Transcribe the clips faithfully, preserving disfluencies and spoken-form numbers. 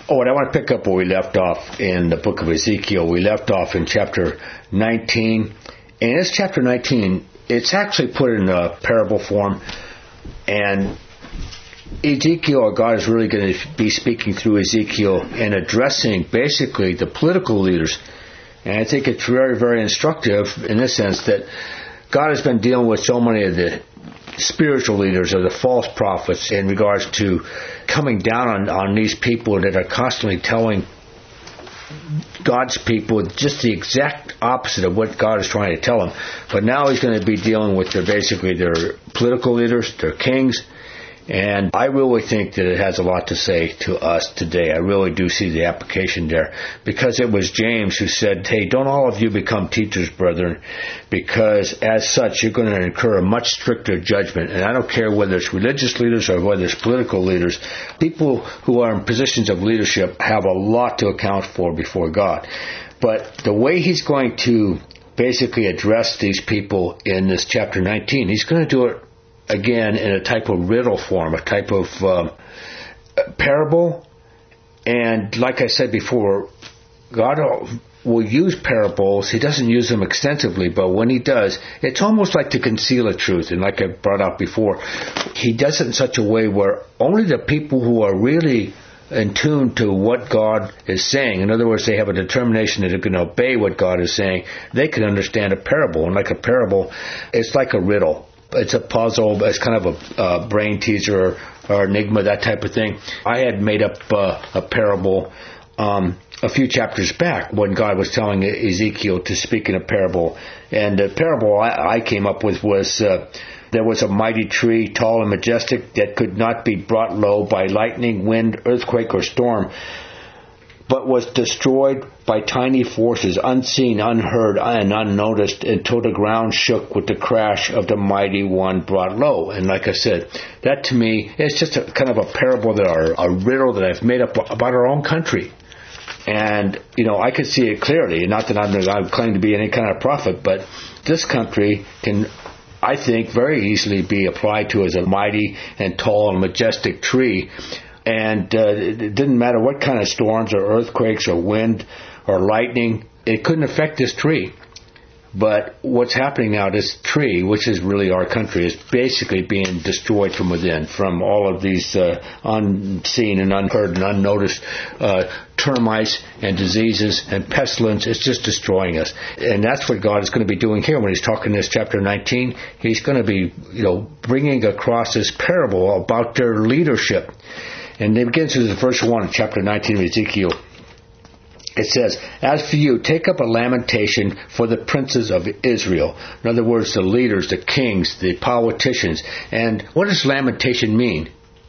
Oh, and I want to pick up where we left off in the book of Ezekiel. We left off in chapter nineteen. And in this chapter nineteen, it's actually put in a parable form. And Ezekiel, or God is really going to be speaking through Ezekiel and addressing basically the political leaders. And I think it's very, very instructive in the sense that God has been dealing with so many of the spiritual leaders or the false prophets in regards to coming down on, on these people that are constantly telling God's people just the exact opposite of what God is trying to tell them. But now he's going to be dealing with their, basically their political leaders, their kings. And I really think that it has a lot to say to us today. I really do see the application there. Because it was James who said, hey, don't all of you become teachers, brethren, because as such you're going to incur a much stricter judgment. And I don't care whether it's religious leaders or whether it's political leaders. People who are in positions of leadership have a lot to account for before God. But the way he's going to basically address these people in this chapter nineteen, he's going to do it again in a type of riddle form, a type of um, parable. And like I said before, God will use parables. He doesn't use them extensively, but when he does, it's almost like to conceal a truth. And like I brought out before, he does it in such a way where only the people who are really in tune to what God is saying, in other words, they have a determination that they're going to obey what God is saying, they can understand a parable. And like a parable, it's like a riddle. It's a puzzle. It's kind of a uh, brain teaser or, or enigma, that type of thing. I had made up uh, a parable um, a few chapters back when God was telling Ezekiel to speak in a parable. And the parable I, I came up with was uh, there was a mighty tree, tall and majestic, that could not be brought low by lightning, wind, earthquake, or storm, but was destroyed by tiny forces, unseen, unheard, and unnoticed, until the ground shook with the crash of the mighty one brought low. And like I said, that to me is just a kind of a parable, that are a riddle that I've made up about our own country. And, you know, I could see it clearly. Not that I'm, I claim to be any kind of prophet, but this country can, I think, very easily be applied to as a mighty and tall and majestic tree. And uh, it didn't matter what kind of storms or earthquakes or wind or lightning, it couldn't affect this tree. But what's happening now, this tree, which is really our country, is basically being destroyed from within, from all of these uh, unseen and unheard and unnoticed uh, termites and diseases and pestilence. It's just destroying us. And that's what God is going to be doing here when he's talking in this chapter nineteen. He's going to be, you know, bringing across this parable about their leadership. And it begins with verse one of chapter nineteen of Ezekiel. It says, as for you, take up a lamentation for the princes of Israel. In other words, the leaders, the kings, the politicians. And what does lamentation mean?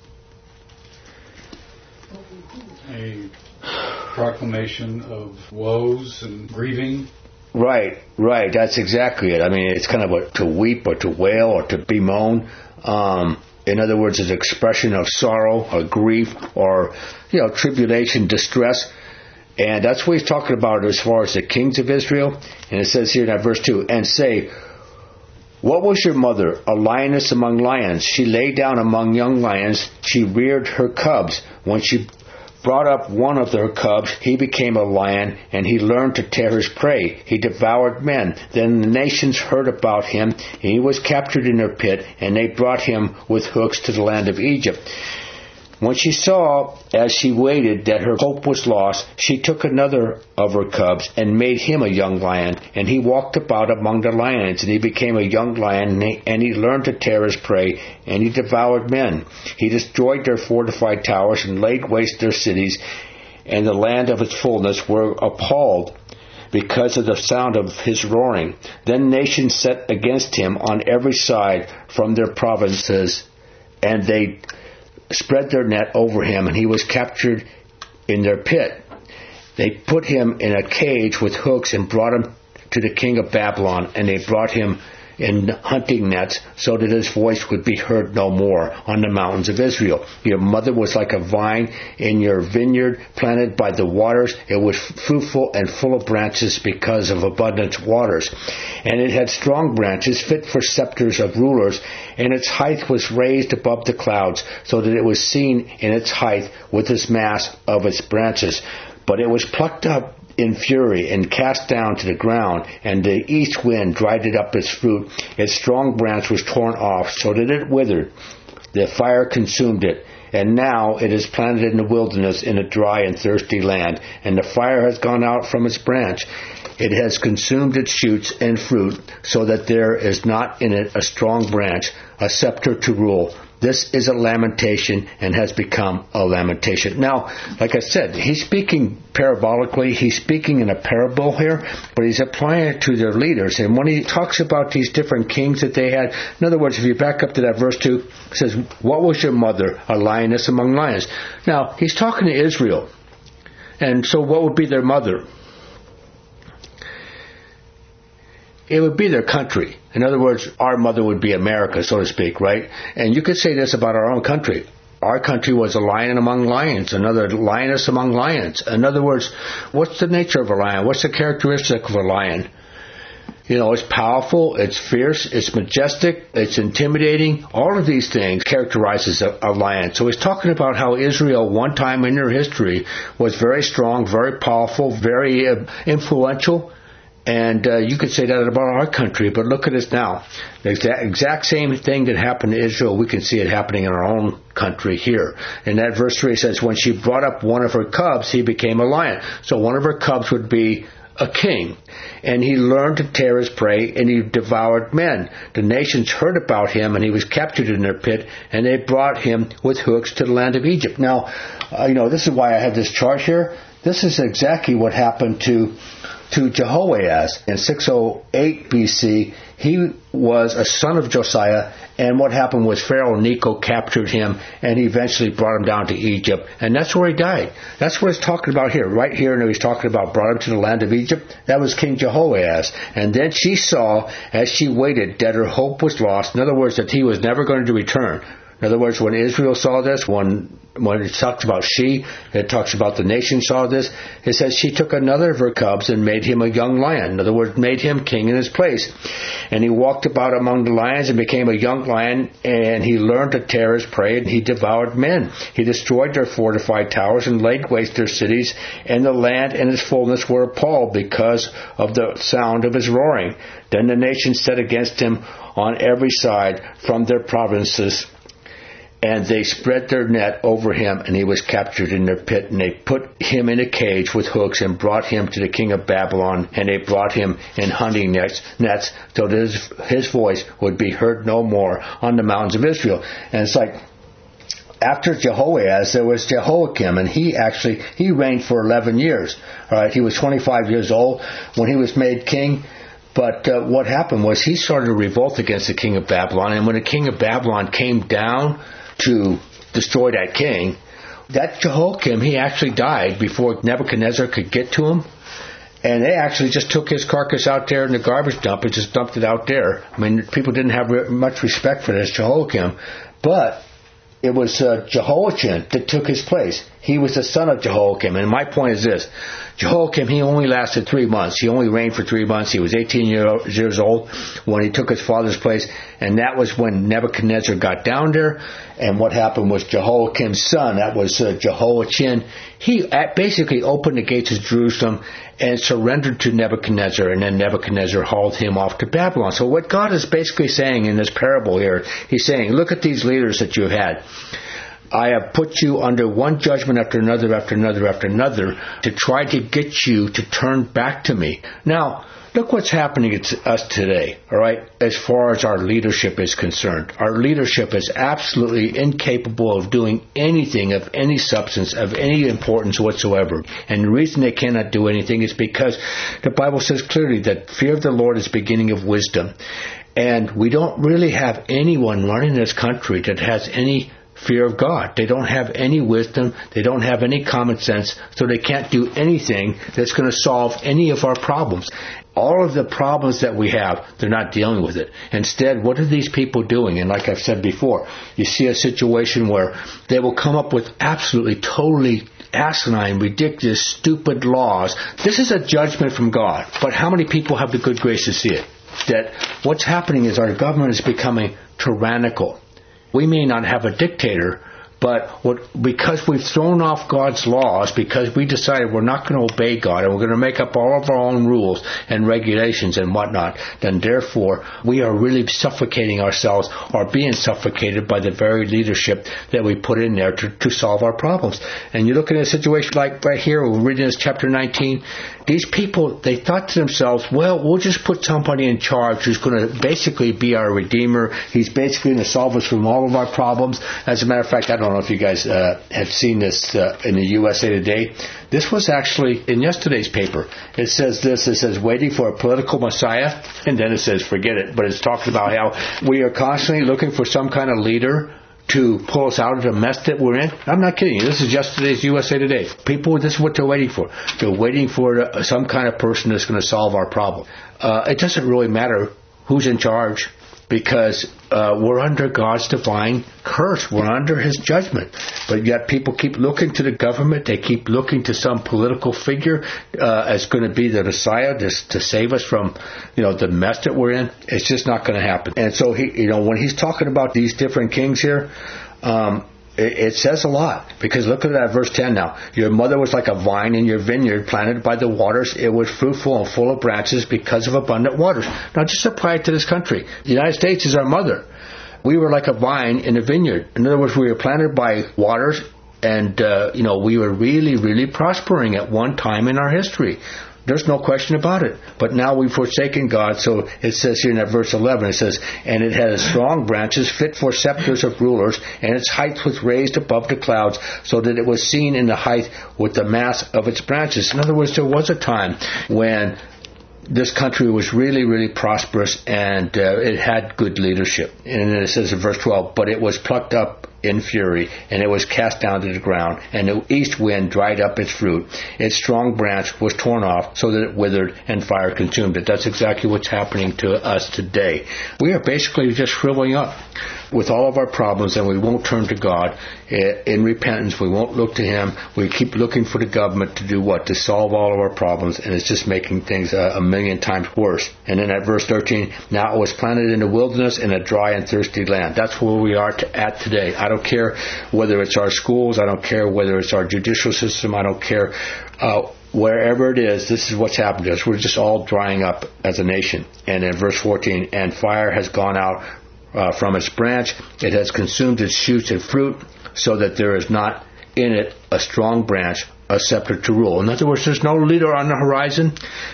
A proclamation of woes and grieving. Right, right. That's exactly it. I mean, it's kind of a, to weep or to wail or to bemoan. Um, in other words, it's an expression of sorrow or grief or, you know, tribulation, distress. And that's what he's talking about as far as the kings of Israel. And it says here in that verse two, and say, what was your mother? A lioness among lions. She lay down among young lions. She reared her cubs. When she brought up one of her cubs, he became a lion, and he learned to tear his prey. He devoured men. Then the nations heard about him, and he was captured in their pit, and they brought him with hooks to the land of Egypt. When she saw, as she waited, that her hope was lost, she took another of her cubs and made him a young lion. And he walked about among the lions, and he became a young lion, and he, and he learned to tear his prey, and he devoured men. He destroyed their fortified towers and laid waste their cities, and the land of its fullness were appalled because of the sound of his roaring. Then nations set against him on every side from their provinces, and they spread their net over him, and he was captured in their pit. They put him in a cage with hooks and brought him to the king of Babylon, and they brought him in hunting nets, so that his voice would be heard no more on the mountains of Israel. Your mother was like a vine in your vineyard planted by the waters. It was fruitful and full of branches because of abundant waters. And it had strong branches fit for scepters of rulers, and its height was raised above the clouds, so that it was seen in its height with its mass of its branches. But it was plucked up in fury and cast down to the ground, and the east wind dried it up its fruit. Its strong branch was torn off, so that it withered. The fire consumed it. And now it is planted in the wilderness in a dry and thirsty land, and the fire has gone out from its branch. It has consumed its shoots and fruit, so that there is not in it a strong branch, a scepter to rule. This is a lamentation and has become a lamentation. Now, like I said, he's speaking parabolically. He's speaking in a parable here, but he's applying it to their leaders. And when he talks about these different kings that they had, in other words, if you back up to that verse two, it says, "What was your mother? A lioness among lions." Now, he's talking to Israel. And so what would be their mother? It would be their country. In other words, our mother would be America, so to speak, right? And you could say this about our own country. Our country was a lion among lions, another lioness among lions. In other words, what's the nature of a lion? What's the characteristic of a lion? You know, it's powerful, it's fierce, it's majestic, it's intimidating. All of these things characterizes a, a lion. So he's talking about how Israel, one time in their history, was very strong, very powerful, very uh, influential. And uh, you could say that about our country, but look at us now. The exact, exact same thing that happened to Israel, we can see it happening in our own country here. And that verse three says, when she brought up one of her cubs, he became a lion. So one of her cubs would be a king. And he learned to tear his prey, and he devoured men. The nations heard about him, and he was captured in their pit, and they brought him with hooks to the land of Egypt. Now, uh, you know, this is why I have this chart here. This is exactly what happened to to Jehoahaz in six oh eight B C. He was a son of Josiah, and what happened was Pharaoh Necho captured him, and he eventually brought him down to Egypt, and that's where he died. That's what he's talking about here. Right here, and he's talking about brought him to the land of Egypt. That was King Jehoahaz. And then she saw, as she waited, that her hope was lost. In other words, that he was never going to return. In other words, when Israel saw this, when when it talks about she, it talks about the nation saw this, it says she took another of her cubs and made him a young lion. In other words, made him king in his place. And he walked about among the lions and became a young lion, and he learned to tear his prey, and he devoured men. He destroyed their fortified towers and laid waste their cities, and the land and its fullness were appalled because of the sound of his roaring. Then the nations set against him on every side from their provinces, and they spread their net over him, and he was captured in their pit. And they put him in a cage with hooks and brought him to the king of Babylon. And they brought him in hunting nets, nets so that his, his voice would be heard no more on the mountains of Israel. And it's like, after Jehoahaz, there was Jehoiakim, and he actually, he reigned for eleven years. All right, he was twenty-five years old when he was made king. But uh, what happened was he started a revolt against the king of Babylon. And when the king of Babylon came down to destroy that king, that Jehoiakim, he actually died before Nebuchadnezzar could get to him. And they actually just took his carcass out there in the garbage dump and just dumped it out there. I mean, people didn't have re- much respect for this Jehoiakim. But it was uh, Jehoiachin that took his place. He was the son of Jehoiakim. And my point is this. Jehoiakim, he only lasted three months. He only reigned for three months. He was eighteen years old when he took his father's place. And that was when Nebuchadnezzar got down there. And what happened was Jehoiakim's son, that was uh, Jehoiachin, he basically opened the gates of Jerusalem and surrendered to Nebuchadnezzar. And then Nebuchadnezzar hauled him off to Babylon. So what God is basically saying in this parable here, he's saying, look at these leaders that you've had. I have put you under one judgment after another, after another, after another, to try to get you to turn back to me. Now, look what's happening to us today, all right, as far as our leadership is concerned. Our leadership is absolutely incapable of doing anything of any substance, of any importance whatsoever. And the reason they cannot do anything is because the Bible says clearly that fear of the Lord is the beginning of wisdom. And we don't really have anyone running this country that has any fear of God. They don't have any wisdom. They don't have any common sense. So they can't do anything that's going to solve any of our problems. All of the problems that we have, they're not dealing with it. Instead, what are these people doing? And like I've said before, you see a situation where they will come up with absolutely, totally asinine, ridiculous, stupid laws. This is a judgment from God. But how many people have the good grace to see it? That what's happening is our government is becoming tyrannical. We may not have a dictator, but what, because we've thrown off God's laws, because we decided we're not going to obey God and we're going to make up all of our own rules and regulations and whatnot, then therefore we are really suffocating ourselves or being suffocated by the very leadership that we put in there to, to solve our problems. And you look at a situation like right here, we're reading this chapter nineteen, these people, they thought to themselves, well, we'll just put somebody in charge who's going to basically be our redeemer. He's basically going to solve us from all of our problems. As a matter of fact, I don't know if you guys uh, have seen this uh, in the U S A Today. This was actually in yesterday's paper. It says this, it says waiting for a political messiah, and then it says forget it. But it's talking about how we are constantly looking for some kind of leader to pull us out of the mess that we're in. I'm not kidding you. This is yesterday's U S A Today. People, this is what they're waiting for. They're waiting for uh, some kind of person that's going to solve our problem. Uh, it doesn't really matter who's in charge, because uh, we're under God's divine curse. We're under His judgment. But yet people keep looking to the government. They keep looking to some political figure uh, as going to be the Messiah to, to save us from, you know, the mess that we're in. It's just not going to happen. And so, he, you know, when he's talking about these different kings here, um, it, it says a lot. Because look at that verse ten now. Your mother was like a vine in your vineyard planted by the waters. It was fruitful and full of branches because of abundant waters. Now just apply it to this country. The United States is our mother. We were like a vine in a vineyard. In other words, we were planted by waters, and uh, you know, we were really, really prospering at one time in our history. There's no question about it. But now we've forsaken God. So it says here in that verse eleven, it says, and it had strong branches fit for scepters of rulers, and its height was raised above the clouds, so that it was seen in the height with the mass of its branches. In other words, there was a time when this country was really, really prosperous, and uh, it had good leadership. And then it says in verse twelve, but it was plucked up in fury, and it was cast down to the ground, and the east wind dried up its fruit. Its strong branch was torn off, so that it withered, and fire consumed it. That's exactly what's happening to us today. We are basically just shriveling up with all of our problems, and we won't turn to God in repentance. We won't look to Him. We keep looking for the government to do what? To solve all of our problems, and it's just making things a, a million times worse. And then at verse thirteen, now it was planted in the wilderness in a dry and thirsty land. That's where we are to, at today. I don't care whether it's our schools. I don't care whether it's our judicial system. I don't care. Uh, Wherever it is, this is what's happened to us. We're just all drying up as a nation. And in verse fourteen, and fire has gone out Uh, from its branch, it has consumed its shoots and fruit, so that there is not in it a strong branch, a scepter to rule. In other words, there's no leader on the horizon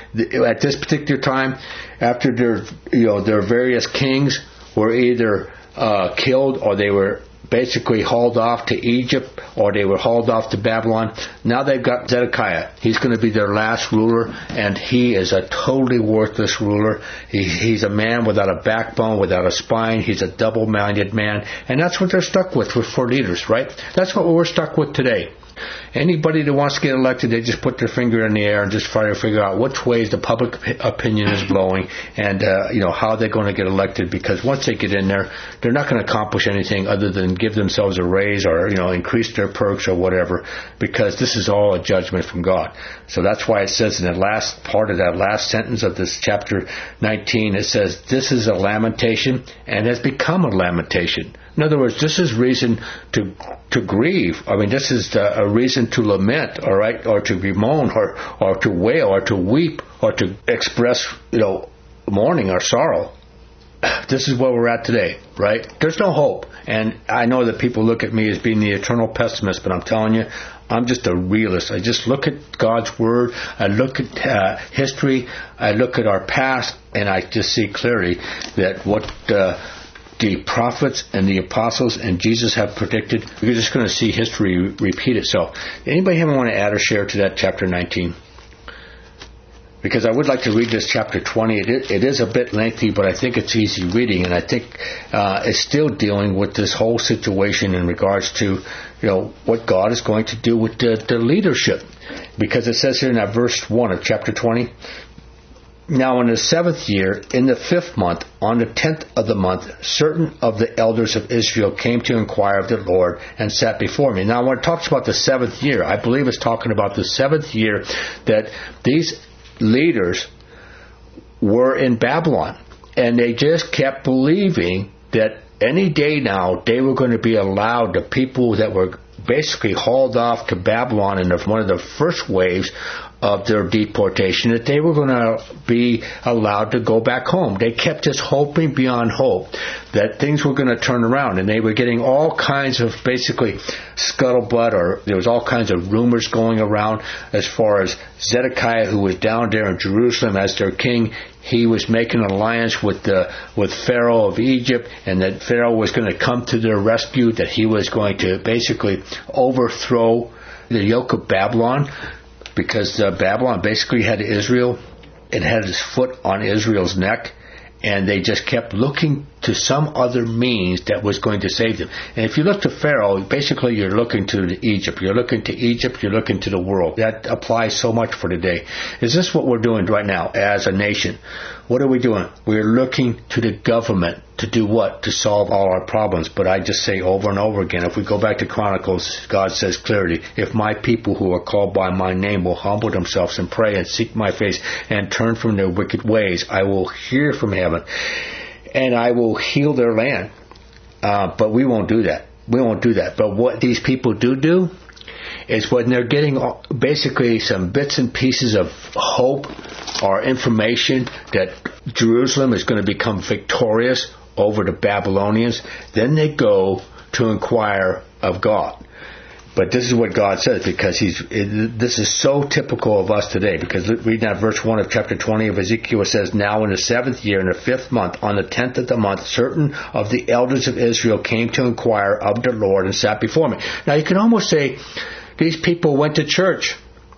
at this particular time. After their, you know, their various kings were either uh, killed, or they were basically hauled off to Egypt, or they were hauled off to Babylon. Now they've got Zedekiah. He's going to be their last ruler, and he is a totally worthless ruler. He, he's a man without a backbone, without a spine. He's a double-minded man, and that's what they're stuck with for, for leaders, right? That's what we're stuck with today. Anybody that wants to get elected, they just put their finger in the air and just try to figure out which ways the public opinion is blowing, and uh, you know, how they're going to get elected. Because once they get in there, they're not going to accomplish anything other than give themselves a raise, or you know, increase their perks or whatever. Because this is all a judgment from God. So that's why it says in the last part of that last sentence of this chapter nineteen, it says, "This is a lamentation, and has become a lamentation." In other words, this is reason to to grieve. I mean, this is a reason to lament, all right, or to bemoan, or or to wail, or to weep, or to express, you know, mourning or sorrow. This is where we're at today, right? There's no hope. And I know that people look at me as being the eternal pessimist, but I'm telling you, I'm just a realist. I just look at God's Word. I look at uh, history. I look at our past, and I just see clearly that what Uh, the prophets and the apostles and Jesus have predicted, you're just going to see history repeat itself. Anybody ever want to add or share to that chapter nineteen? because I would like to read this chapter twenty. It is, it is a bit lengthy, but I think it's easy reading, and I think uh, it's still dealing with this whole situation in regards to, you know, what God is going to do with the, the leadership. Because it says here in that verse one of chapter twenty, "Now in the seventh year, in the fifth month, on the tenth of the month, certain of the elders of Israel came to inquire of the Lord and sat before me." Now when it talks about the seventh year, I believe it's talking about the seventh year that these leaders were in Babylon. And they just kept believing that any day now they were going to be allowed, the people that were basically hauled off to Babylon in the, one of the first waves of their deportation, that they were going to be allowed to go back home. They kept just hoping beyond hope that things were going to turn around, and they were getting all kinds of basically scuttlebutt, or there was all kinds of rumors going around as far as Zedekiah, who was down there in Jerusalem as their king. He was making an alliance with the with Pharaoh of Egypt, and that Pharaoh was going to come to their rescue, that he was going to basically overthrow the yoke of Babylon, because uh, Babylon basically had Israel. It had its foot on Israel's neck, and they just kept looking to some other means that was going to save them. And if you look to Pharaoh, basically you're looking to Egypt. You're looking to Egypt. You're looking to the world. That applies so much for today. Is this what we're doing right now as a nation? What are we doing? We're looking to the government to do what? To solve all our problems. But I just say over and over again, if we go back to Chronicles, God says clearly, "If my people who are called by my name will humble themselves and pray and seek my face and turn from their wicked ways, I will hear from heaven and I will heal their land." Uh, but we won't do that. We won't do that. But what these people do do is when they're getting basically some bits and pieces of hope or information that Jerusalem is going to become victorious over the Babylonians, then they go to inquire of God. But this is what God says, because he's it, this is so typical of us today. Because reading that verse one of chapter twenty of Ezekiel, it says, "Now in the seventh year, in the fifth month, on the tenth of the month, certain of the elders of Israel came to inquire of the Lord and sat before me." Now you can almost say these people went to church.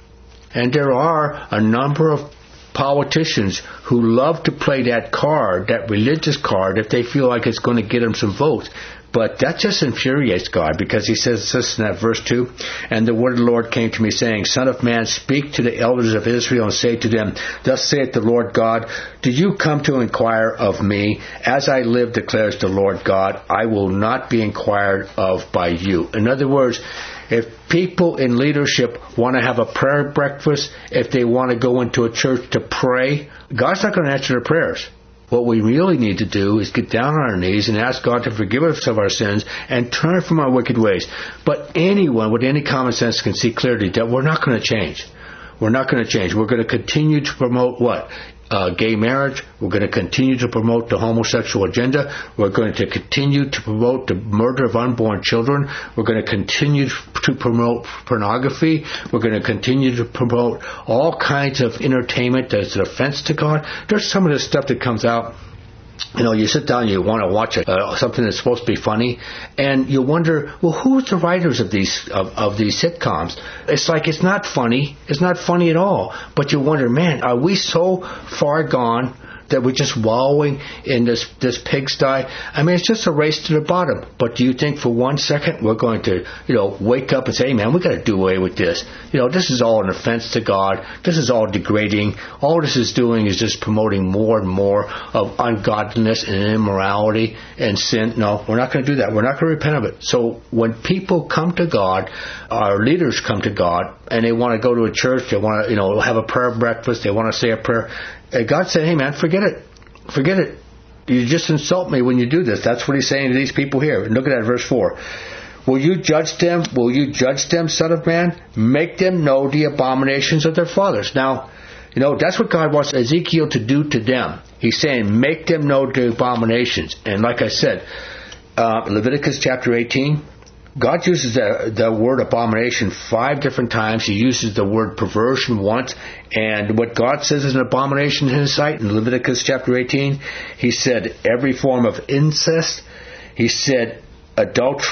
And there are a number of politicians who love to play that card, that religious card, if they feel like it's going to get them some votes. But that just infuriates God, because he says this in that verse two, "And the word of the Lord came to me, saying, Son of man, speak to the elders of Israel and say to them, Thus saith the Lord God, Do you come to inquire of me? As I live, declares the Lord God, I will not be inquired of by you." In other words, if people in leadership want to have a prayer breakfast, if they want to go into a church to pray, God's not going to answer their prayers. What we really need to do is get down on our knees and ask God to forgive us of our sins and turn from our wicked ways. But anyone with any common sense can see clearly that we're not going to change. We're not going to change. We're going to continue to promote what? Uh, gay marriage. We're going to continue to promote the homosexual agenda. We're going to continue to promote the murder of unborn children. We're going to continue to promote pornography. We're going to continue to promote all kinds of entertainment that's an offense to God. There's some of this stuff that comes out. You know, you sit down and you want to watch it, uh, something that's supposed to be funny, and you wonder, well, who's the writers of these of, of these sitcoms? It's like it's not funny. It's not funny at all. But you wonder, man, are we so far gone that we're just wallowing in this, this pigsty? I mean, it's just a race to the bottom. But do you think for one second we're going to, you know, wake up and say, hey, man, we've got to do away with this? You know, this is all an offense to God. This is all degrading. All this is doing is just promoting more and more of ungodliness and immorality and sin. No, we're not going to do that. We're not going to repent of it. So when people come to God, our leaders come to God, and they want to go to a church, they want to, you know, have a prayer breakfast, they want to say a prayer, God said, hey, man, forget it. Forget it. You just insult me when you do this. That's what he's saying to these people here. Look at that, verse four. Will you judge them? Will you judge them, son of man? Make them know the abominations of their fathers. Now, you know, that's what God wants Ezekiel to do to them. He's saying, make them know the abominations. And like I said, uh, Leviticus chapter eighteen, God uses the, the word abomination five different times. He uses the word perversion once. And what God says is an abomination in His sight, in Leviticus chapter eighteen, He said every form of incest. He said adultery,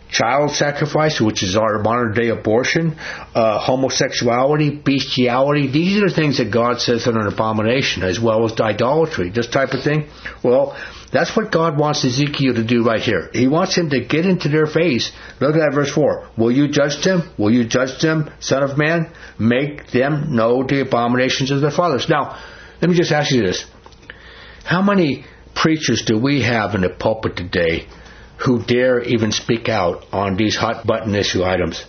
child sacrifice, which is our modern day abortion, uh, homosexuality, bestiality. These are the things that God says are an abomination, as well as idolatry, this type of thing. Well, that's what God wants Ezekiel to do right here. He wants him to get into their face. Look at that verse four. Will you judge them? Will you judge them, Son of Man? Make them know the abominations of their fathers. Now, let me just ask you this. How many preachers do we have in the pulpit today who dare even speak out on these hot button issue items?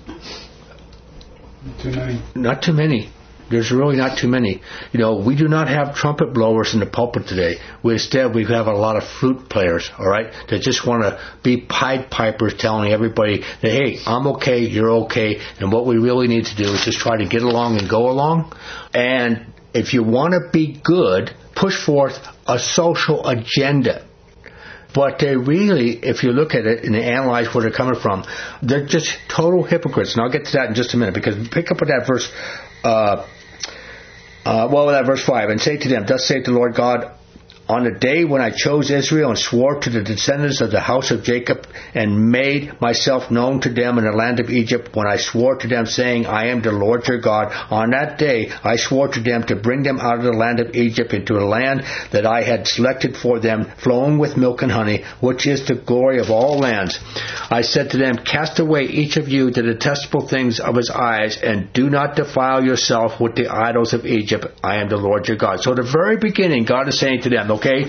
Too many. Not too many. There's really not too many. You know, we do not have trumpet blowers in the pulpit today. We, instead, we have a lot of flute players, all right, that just want to be Pied Pipers telling everybody that, hey, I'm okay, you're okay, and what we really need to do is just try to get along and go along. And if you want to be good, push forth a social agenda. But they really, if you look at it and analyze where they're coming from, they're just total hypocrites. And I'll get to that in just a minute, because pick up with that verse, uh, uh, well, with that verse five, and say to them, thus saith the Lord God, on the day when I chose Israel and swore to the descendants of the house of Jacob and made myself known to them in the land of Egypt, when I swore to them, saying, I am the Lord your God, on that day I swore to them to bring them out of the land of Egypt into a land that I had selected for them, flowing with milk and honey, which is the glory of all lands. I said to them, cast away each of you the detestable things of his eyes, and do not defile yourself with the idols of Egypt. I am the Lord your God. So at the very beginning, God is saying to them, okay,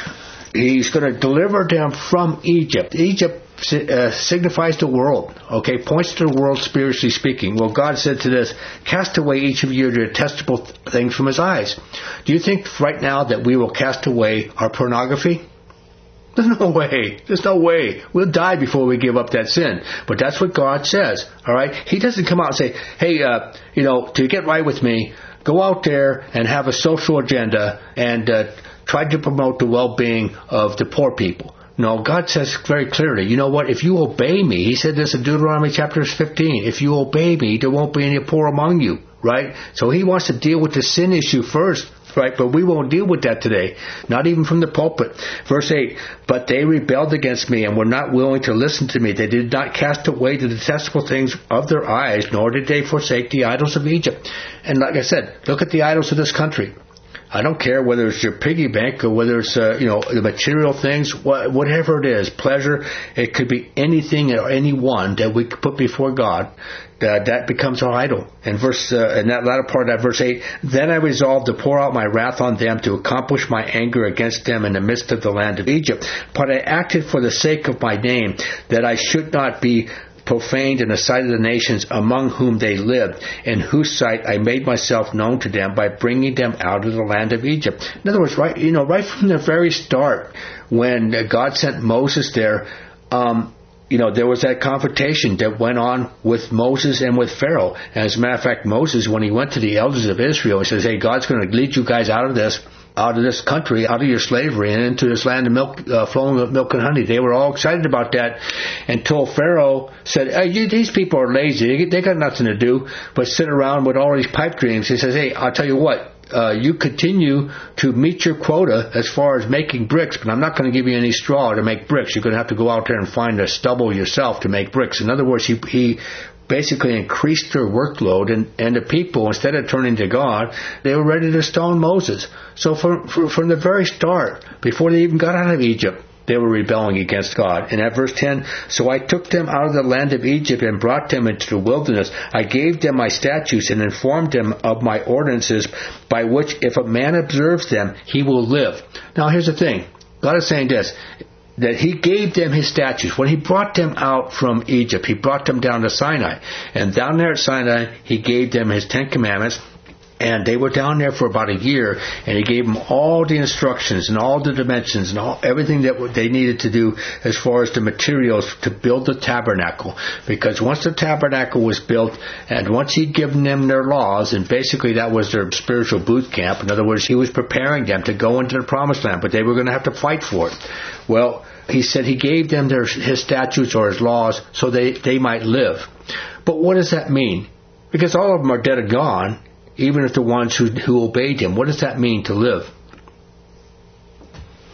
he's going to deliver them from Egypt. Egypt uh, signifies the world, okay, points to the world spiritually speaking. Well, God said to this, cast away each of you the detestable things from his eyes. Do you think right now that we will cast away our pornography? There's no way. There's no way. We'll die before we give up that sin. But that's what God says, all right? He doesn't come out and say, hey, uh, you know, to get right with me, go out there and have a social agenda and uh, try to promote the well-being of the poor people. No, God says very clearly, you know what, if you obey me, he said this in Deuteronomy chapter fifteen, if you obey me, there won't be any poor among you, right? So he wants to deal with the sin issue first, right? But we won't deal with that today, not even from the pulpit. Verse eight, but they rebelled against me and were not willing to listen to me. They did not cast away the detestable things of their eyes, nor did they forsake the idols of Egypt. And like I said, look at the idols of this country. I don't care whether it's your piggy bank or whether it's, uh, you know, the material things, wh- whatever it is, pleasure, it could be anything or anyone that we could put before God, uh, that becomes our idol. And verse, uh, in that latter part of that verse eight, then I resolved to pour out my wrath on them to accomplish my anger against them in the midst of the land of Egypt. But I acted for the sake of my name, that I should not be profaned in the sight of the nations among whom they lived, in whose sight I made myself known to them by bringing them out of the land of Egypt. In other words, right, you know, right from the very start, when God sent Moses there, um, you know, there was that confrontation that went on with Moses and with Pharaoh. And as a matter of fact, Moses, when he went to the elders of Israel, he says, hey, God's going to lead you guys out of this. out of this country, out of your slavery, and into this land of milk, uh, flowing with milk and honey. They were all excited about that until Pharaoh said, hey, you, these people are lazy. They got nothing to do but sit around with all these pipe dreams. He says, hey, I'll tell you what, uh, you continue to meet your quota as far as making bricks, but I'm not going to give you any straw to make bricks. You're going to have to go out there and find the stubble yourself to make bricks. In other words, he, he basically increased their workload, and, and the people, instead of turning to God, they were ready to stone Moses. So from, from the very start, before they even got out of Egypt, they were rebelling against God. And at verse ten, so I took them out of the land of Egypt and brought them into the wilderness. I gave them my statutes and informed them of my ordinances, by which if a man observes them, he will live. Now here's the thing. God is saying this, that he gave them his statutes. When he brought them out from Egypt, he brought them down to Sinai. And down there at Sinai, he gave them his Ten Commandments. And they were down there for about a year, and he gave them all the instructions and all the dimensions and all everything that they needed to do as far as the materials to build the tabernacle. Because once the tabernacle was built, and once he'd given them their laws, and basically that was their spiritual boot camp. In other words, he was preparing them to go into the promised land, but they were going to have to fight for it. Well, he said he gave them their, his statutes or his laws so they, they might live. But what does that mean? Because all of them are dead and gone. Even if the ones who, who obeyed him. What does that mean to live?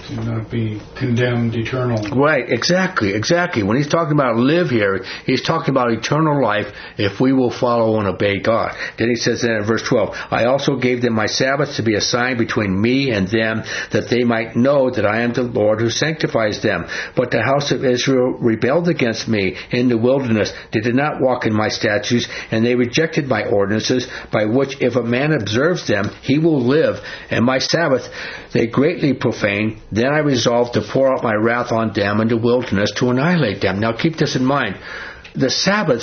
To not be condemned eternally. Right, exactly, exactly. When he's talking about live here, he's talking about eternal life if we will follow and obey God. Then he says in verse twelve, I also gave them my Sabbaths to be a sign between me and them, that they might know that I am the Lord who sanctifies them. But the house of Israel rebelled against me in the wilderness. They did not walk in my statutes, and they rejected my ordinances, by which if a man observes them, he will live. And my Sabbath they greatly profaned. Then I resolved to pour out my wrath on them in the wilderness to annihilate them. Now keep this in mind. The Sabbath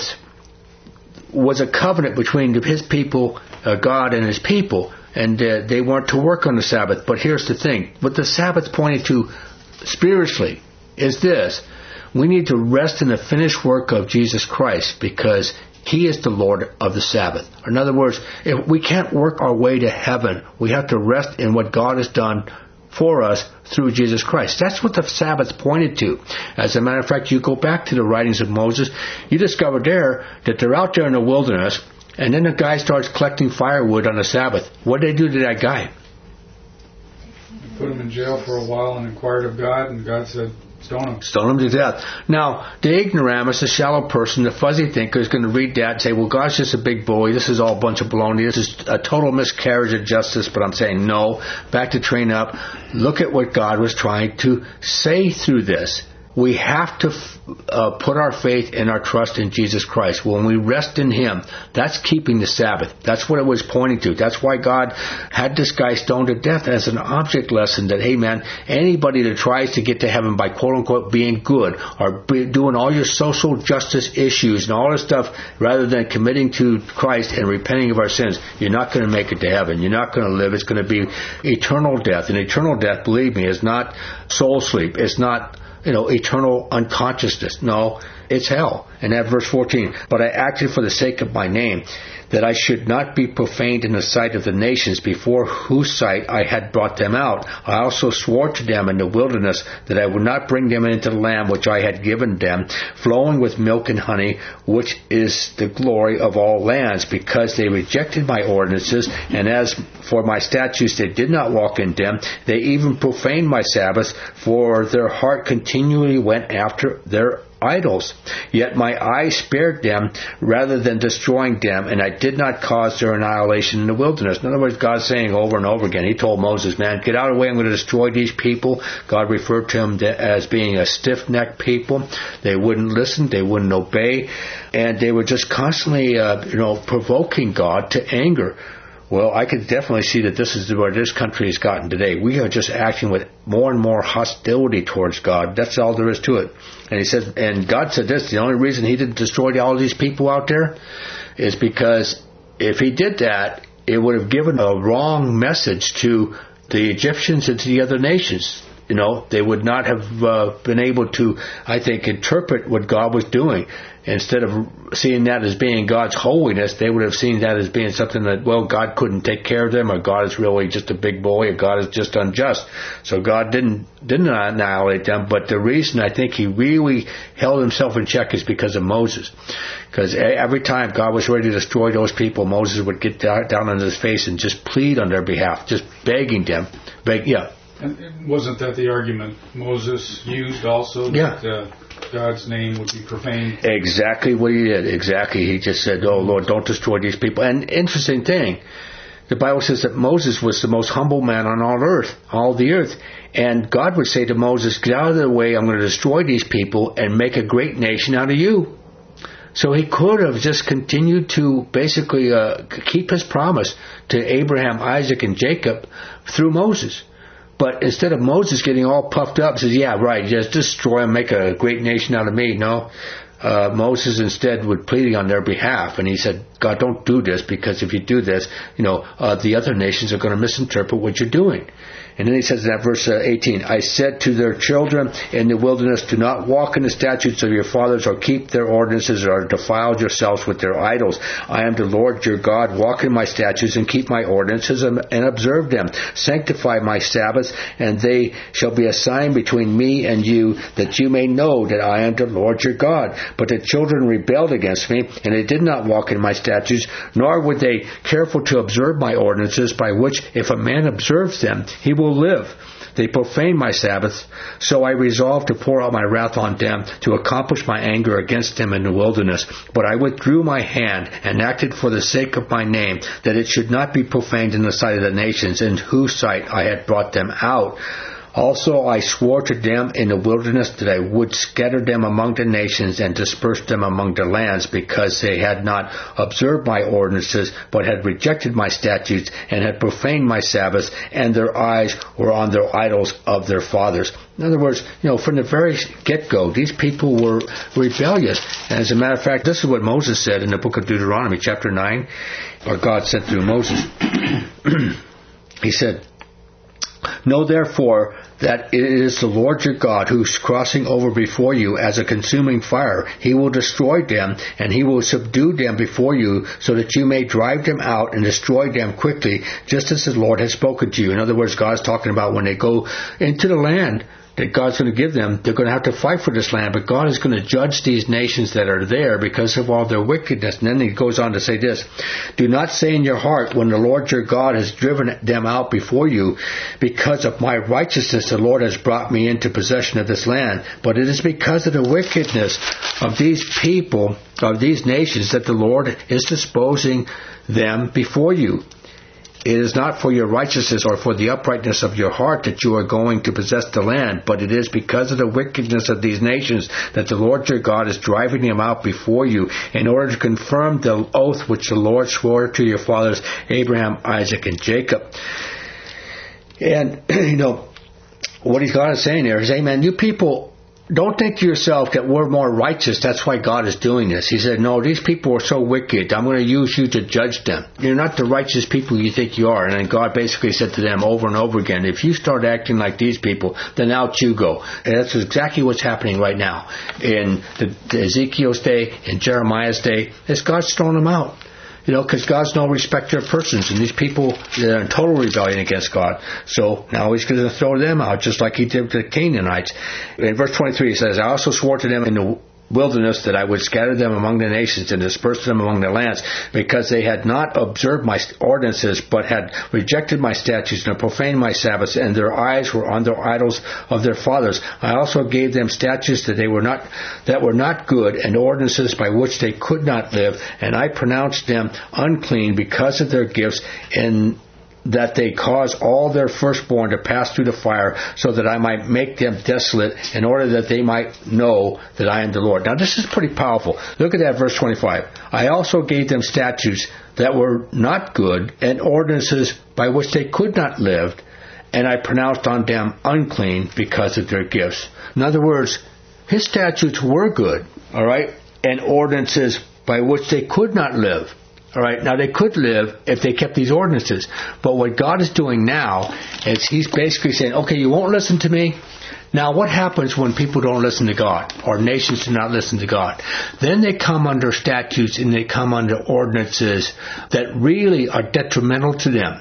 was a covenant between his people, uh, God and his people, and uh, they weren't to work on the Sabbath. But here's the thing. What the Sabbath pointed to spiritually is this. We need to rest in the finished work of Jesus Christ, because He is the Lord of the Sabbath. In other words, if we can't work our way to heaven. We have to rest in what God has done for us through Jesus Christ. That's what the Sabbath pointed to. As a matter of fact, you go back to the writings of Moses, you discover there that they're out there in the wilderness, and then the guy starts collecting firewood on the Sabbath. What did they do to that guy? They put him in jail for a while and inquired of God, and God said, stone him. Stone him to death. Now, the ignoramus, the shallow person, the fuzzy thinker is going to read that and say, well, God's just a big bully. This is all a bunch of baloney. This is a total miscarriage of justice. But I'm saying, no. Back to train up. Look at what God was trying to say through this. We have to uh, put our faith and our trust in Jesus Christ. When we rest in Him, that's keeping the Sabbath. That's what it was pointing to. That's why God had this guy stoned to death as an object lesson that, hey man, anybody that tries to get to heaven by quote-unquote being good or be doing all your social justice issues and all this stuff rather than committing to Christ and repenting of our sins, you're not going to make it to heaven. You're not going to live. It's going to be eternal death. And eternal death, believe me, is not soul sleep. It's not you know, eternal unconsciousness. No, it's hell. And that verse fourteen, but I acted for the sake of my name, that I should not be profaned in the sight of the nations, before whose sight I had brought them out. I also swore to them in the wilderness that I would not bring them into the land which I had given them, flowing with milk and honey, which is the glory of all lands, because they rejected my ordinances, and as for my statutes they did not walk in them. They even profaned my Sabbaths, for their heart continually went after their idols. Yet my eye spared them rather than destroying them, and I did not cause their annihilation in the wilderness. In other words, God's saying over and over again, He told Moses, man, get out of the way, I'm going to destroy these people. God referred to them as being a stiff-necked people. They wouldn't listen, they wouldn't obey, and they were just constantly uh, you know, provoking God to anger. Well, I could definitely see that this is where this country has gotten today. We are just acting with more and more hostility towards God. That's all there is to it. And he said, and God said this, the only reason He didn't destroy all these people out there is because if He did that, it would have given a wrong message to the Egyptians and to the other nations. You know, they would not have uh, been able to, I think, interpret what God was doing. Instead of seeing that as being God's holiness, they would have seen that as being something that, well, God couldn't take care of them, or God is really just a big boy, or God is just unjust. So God didn't didn't annihilate them, but the reason I think He really held Himself in check is because of Moses. Because every time God was ready to destroy those people, Moses would get down on his face and just plead on their behalf, just begging them. Beg, yeah. And wasn't that the argument Moses used also? Yeah. That uh, God's name would be profaned? Exactly what he did. Exactly. He just said, oh, Lord, don't destroy these people. And interesting thing, the Bible says that Moses was the most humble man on all earth, all the earth. And God would say to Moses, get out of the way, I'm going to destroy these people and make a great nation out of you. So He could have just continued to basically uh, keep His promise to Abraham, Isaac, and Jacob through Moses. But instead of Moses getting all puffed up, says, yeah, right, just destroy them, make a great nation out of me. No, uh, Moses instead was pleading on their behalf. And he said, God, don't do this, because if you do this, you know, uh, the other nations are going to misinterpret what you're doing. And then he says in that verse uh, eighteen, I said to their children in the wilderness, do not walk in the statutes of your fathers, or keep their ordinances, or defile yourselves with their idols. I am the Lord your God. Walk in my statutes and keep my ordinances and, and observe them. Sanctify my Sabbaths, and they shall be a sign between me and you, that you may know that I am the Lord your God. But the children rebelled against me, and they did not walk in my statutes, nor were they careful to observe my ordinances, by which if a man observes them, he will live. They profaned my Sabbaths. So I resolved to pour out my wrath on them, to accomplish my anger against them in the wilderness. But I withdrew my hand and acted for the sake of my name, that it should not be profaned in the sight of the nations, in whose sight I had brought them out. Also I swore to them in the wilderness that I would scatter them among the nations and disperse them among the lands, because they had not observed my ordinances, but had rejected my statutes, and had profaned my Sabbaths, and their eyes were on their idols of their fathers. In other words, you know, from the very get-go, these people were rebellious. And as a matter of fact, this is what Moses said in the book of Deuteronomy, chapter nine, or God said through Moses. He said, "Know therefore that it is the Lord your God who is crossing over before you as a consuming fire. He will destroy them, and he will subdue them before you, so that you may drive them out and destroy them quickly, just as the Lord has spoken to you." In other words, God's talking about when they go into the land that God's going to give them, they're going to have to fight for this land, but God is going to judge these nations that are there because of all their wickedness. And then he goes on to say this, "Do not say in your heart, when the Lord your God has driven them out before you, because of my righteousness the Lord has brought me into possession of this land, but it is because of the wickedness of these people, of these nations, that the Lord is disposing them before you. It is not for your righteousness or for the uprightness of your heart that you are going to possess the land, but it is because of the wickedness of these nations that the Lord your God is driving them out before you, in order to confirm the oath which the Lord swore to your fathers, Abraham, Isaac, and Jacob." And, you know, what he's God is saying there is, amen, you people, don't think to yourself that we're more righteous. That's why God is doing this. He said, no, these people are so wicked. I'm going to use you to judge them. You're not the righteous people you think you are. And then God basically said to them over and over again, if you start acting like these people, then out you go. And that's exactly what's happening right now. In the, the Ezekiel's day, in Jeremiah's day, is God's throwing them out. You know, because God's no respecter of persons, and these people, they're in total rebellion against God. So now he's going to throw them out, just like he did to the Canaanites. In verse twenty-three, he says, "I also swore to them in the wilderness that I would scatter them among the nations and disperse them among the lands, because they had not observed my ordinances, but had rejected my statutes and profaned my Sabbaths, and their eyes were on their idols of their fathers. I also gave them statutes that they were not that were not good, and ordinances by which they could not live, and I pronounced them unclean because of their gifts, and that they cause all their firstborn to pass through the fire, so that I might make them desolate, in order that they might know that I am the Lord." Now this is pretty powerful. Look at that verse twenty-five. "I also gave them statutes that were not good, and ordinances by which they could not live, and I pronounced on them unclean because of their gifts." In other words, his statutes were good, all right, and ordinances by which they could not live. All right, now they could live if they kept these ordinances. But what God is doing now is he's basically saying, okay, you won't listen to me. Now what happens when people don't listen to God, or nations do not listen to God? Then they come under statutes and they come under ordinances that really are detrimental to them.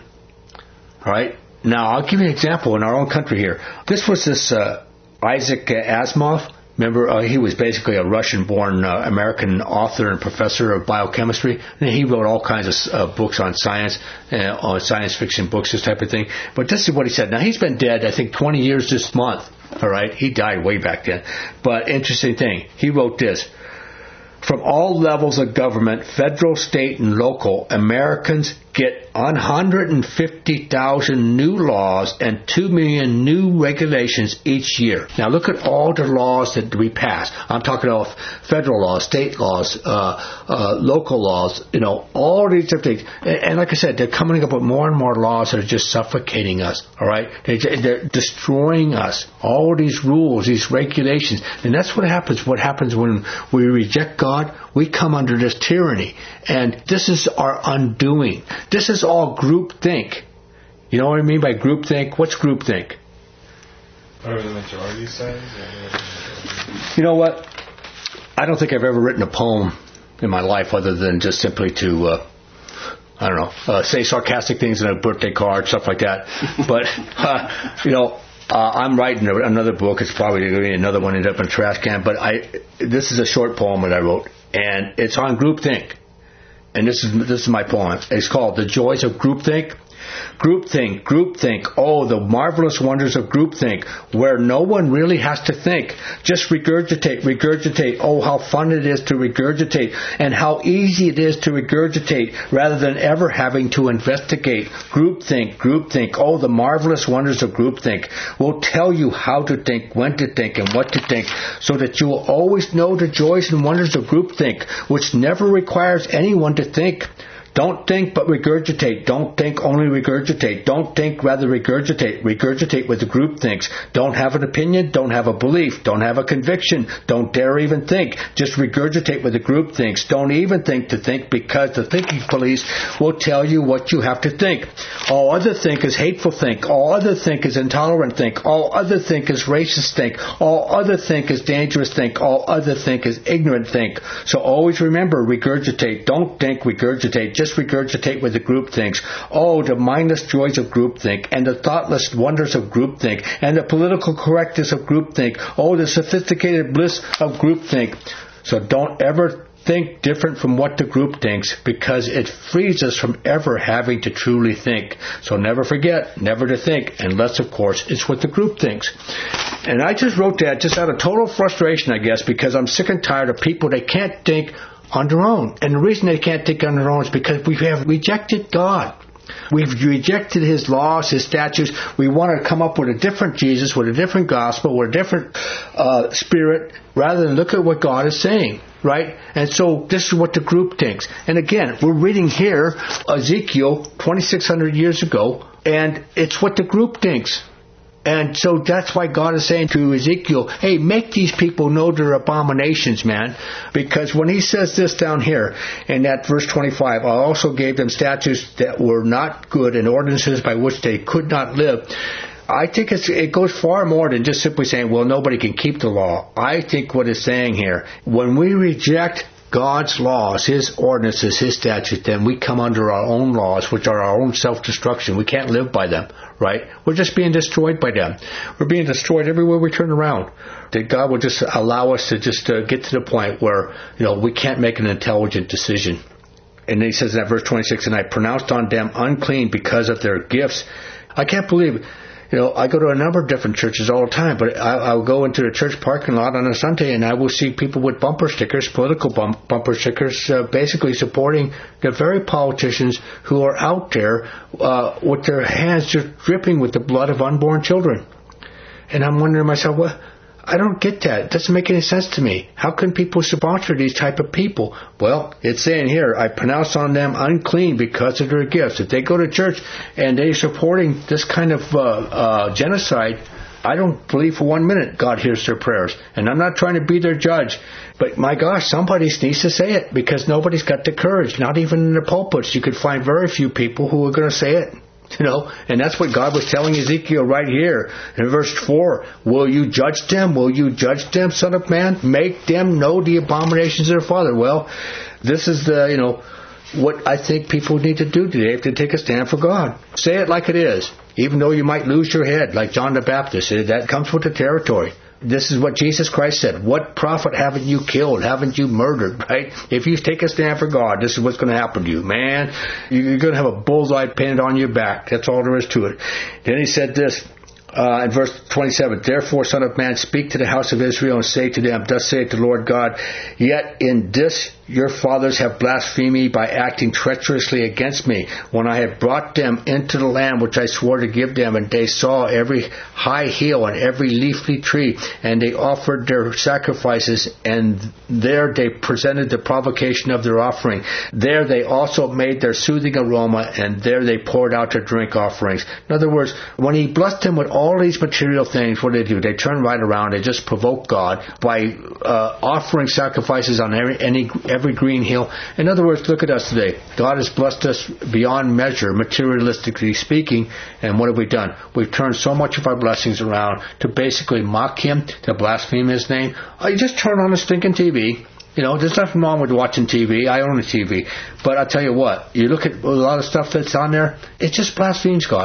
All right, now I'll give you an example in our own country here. This was this uh, Isaac Asimov. Remember, uh, he was basically a Russian-born uh, American author and professor of biochemistry. And he wrote all kinds of uh, books on science, uh, on science fiction books, this type of thing. But this is what he said. Now, he's been dead, I think, twenty years this month. All right? He died way back then. But interesting thing, he wrote this. "From all levels of government, federal, state, and local, Americans get one hundred fifty thousand new laws and two million new regulations each year." Now look at all the laws that we pass. I'm talking about federal laws, state laws, uh, uh, local laws, you know, all these different things. And, and like I said, they're coming up with more and more laws that are just suffocating us, all right? They, they're destroying us. All these rules, these regulations. And that's what happens. What happens when we reject God? We come under this tyranny. And this is our undoing. This is all groupthink. You know what I mean by groupthink? What's groupthink? Whatever the majority says. You know what? I don't think I've ever written a poem in my life other than just simply to, uh, I don't know, uh, say sarcastic things in a birthday card, stuff like that. But, uh, you know, Uh, I'm writing another book. It's probably going to be another one ended up in a trash can. But I, this is a short poem that I wrote, and it's on groupthink. And this is this is my poem. It's called "The Joys of Groupthink." Groupthink, groupthink. Oh, the marvelous wonders of groupthink, where no one really has to think. Just regurgitate, regurgitate. Oh, how fun it is to regurgitate, and how easy it is to regurgitate rather than ever having to investigate. Groupthink, groupthink. Oh, the marvelous wonders of groupthink will tell you how to think, when to think, and what to think, so that you will always know the joys and wonders of groupthink, which never requires anyone to think. Don't think, but regurgitate. Don't think, only regurgitate. Don't think, rather regurgitate. Regurgitate with the group thinks. Don't have an opinion. Don't have a belief. Don't have a conviction. Don't dare even think. Just regurgitate with the group thinks. Don't even think to think, because the thinking police will tell you what you have to think. All other think is hateful think. All other think is intolerant think. All other think is racist think. All other think is dangerous think. All other think is ignorant think. So always remember, regurgitate. Don't think, regurgitate. Just regurgitate with the group thinks. Oh, the mindless joys of groupthink, and the thoughtless wonders of groupthink, and the political correctness of groupthink. Oh, the sophisticated bliss of groupthink. So don't ever think different from what the group thinks, because it frees us from ever having to truly think. So never forget, never to think, unless, of course, it's what the group thinks. And I just wrote that just out of total frustration, I guess, because I'm sick and tired of people that can't think on their own. And the reason they can't think on their own is because we have rejected God. We've rejected His laws, His statutes. We want to come up with a different Jesus, with a different gospel, with a different uh, spirit, rather than look at what God is saying, right? And so this is what the group thinks. And again, we're reading here Ezekiel twenty-six hundred years ago, and it's what the group thinks. And so that's why God is saying to Ezekiel, hey, make these people know their abominations, man. Because when He says this down here in that verse twenty-five, I also gave them statutes that were not good and ordinances by which they could not live. I think it's, it goes far more than just simply saying, well, nobody can keep the law. I think what it's saying here, when we reject God's laws, His ordinances, His statutes, then we come under our own laws, which are our own self-destruction. We can't live by them, right? We're just being destroyed by them. We're being destroyed everywhere we turn around. That God will just allow us to just uh, get to the point where, you know, we can't make an intelligent decision. And then He says in that verse twenty-six, and I pronounced on them unclean because of their gifts. I can't believe it. You know, I go to a number of different churches all the time, but I, I'll go into the church parking lot on a Sunday and I will see people with bumper stickers, political bump, bumper stickers, uh, basically supporting the very politicians who are out there uh, with their hands just dripping with the blood of unborn children. And I'm wondering to myself, well, I don't get that. It doesn't make any sense to me. How can people sponsor these type of people? Well, it's saying here, I pronounce on them unclean because of their gifts. If they go to church and they're supporting this kind of uh, uh, genocide, I don't believe for one minute God hears their prayers. And I'm not trying to be their judge, but my gosh, somebody needs to say it, because nobody's got the courage. Not even in the pulpits. You could find very few people who are going to say it. You know, and that's what God was telling Ezekiel right here in verse four. Will you judge them? Will you judge them, Son of Man? Make them know the abominations of their father. Well, this is the, you know, what I think people need to do today, to take a stand for God. Say it like it is, even though you might lose your head, like John the Baptist. That comes with the territory. This is what Jesus Christ said. What prophet haven't you killed? Haven't you murdered? Right? If you take a stand for God, this is what's going to happen to you. Man, you're going to have a bullseye painted on your back. That's all there is to it. Then He said this uh, in verse twenty-seven. Therefore, Son of Man, speak to the house of Israel and say to them, thus saith the Lord God, yet in this your fathers have blasphemed me by acting treacherously against me, when I have brought them into the land which I swore to give them, and they saw every high hill and every leafy tree, and they offered their sacrifices, and there they presented the provocation of their offering. There they also made their soothing aroma, and there they poured out their drink offerings. In other words, when He blessed them with all these material things, what do they do? They turn right around. They just provoke God by uh, offering sacrifices on every, any every green hill. In other words, look at us today. God has blessed us beyond measure, materialistically speaking, and what have we done? We've turned so much of our blessings around to basically mock Him, to blaspheme His name. Oh, you just turn on a stinking T V. You know, there's nothing wrong with watching T V. I own a T V. But I'll tell you what, you look at a lot of stuff that's on there, it just blasphemes God.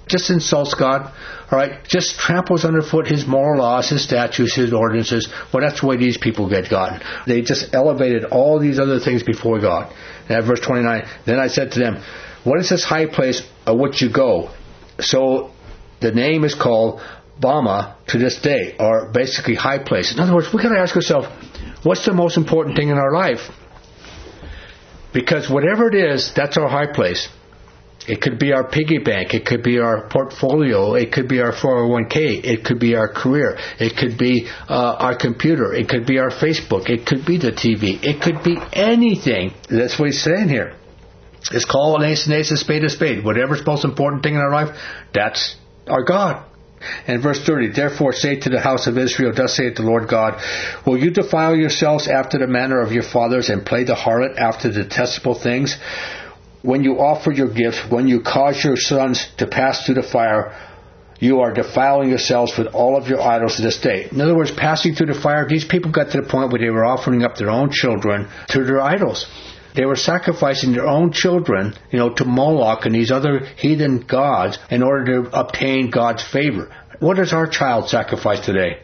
just insults God, all right, just tramples underfoot His moral laws, His statutes, His ordinances. Well, that's the way these people get gotten. They just elevated all these other things before God. And at verse twenty-nine, then I said to them, what is this high place of which you go? So the name is called Bama to this day, or basically high place. In other words, we've got to ask ourselves, what's the most important thing in our life? Because whatever it is, that's our high place. It could be our piggy bank. It could be our portfolio. It could be our four oh one k. It could be our career. It could be uh, our computer. It could be our Facebook. It could be the T V. It could be anything. That's what he's saying here. It's called an ace and ace, a spade a spade. Whatever's the most important thing in our life, that's our God. And verse thirty, therefore say to the house of Israel, thus saith the Lord God, will you defile yourselves after the manner of your fathers and play the harlot after the detestable things? When you offer your gifts, when you cause your sons to pass through the fire, you are defiling yourselves with all of your idols to this day. In other words, passing through the fire, these people got to the point where they were offering up their own children to their idols. They were sacrificing their own children, you know, to Moloch and these other heathen gods in order to obtain God's favor. What does our child sacrifice today?